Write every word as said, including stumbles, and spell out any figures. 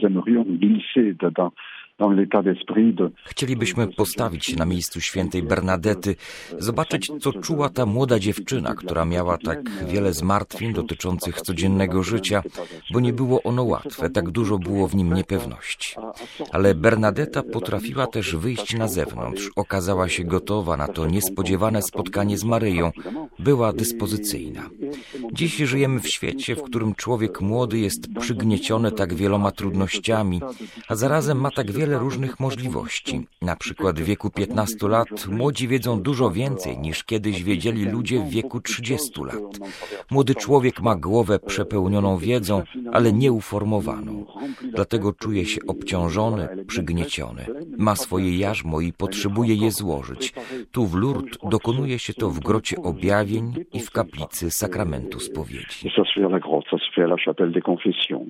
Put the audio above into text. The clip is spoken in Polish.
Chcielibyśmy postawić się na miejscu świętej Bernadety, zobaczyć, co czuła ta młoda dziewczyna, która miała tak wiele zmartwień dotyczących codziennego życia, bo nie było ono łatwe, tak dużo było w nim niepewności. Ale Bernadeta potrafiła też wyjść na zewnątrz, okazała się gotowa na to niespodziewane spotkanie z Maryją, była dyspozycyjna. Dziś żyjemy w świecie, w którym człowiek młody jest przygnieciony tak wieloma trudnościami, a zarazem ma tak wiele różnych możliwości. Na przykład w wieku piętnastu lat młodzi wiedzą dużo więcej niż kiedyś wiedzieli ludzie w wieku trzydziestu lat. Młody człowiek ma głowę przepełnioną wiedzą, ale nieuformowaną. Dlatego czuje się obciążony, przygnieciony. Ma swoje jarzmo i potrzebuje je złożyć. Tu w Lourdes dokonuje się to w grocie objawień i w kaplicy sakramentu spowiedzi.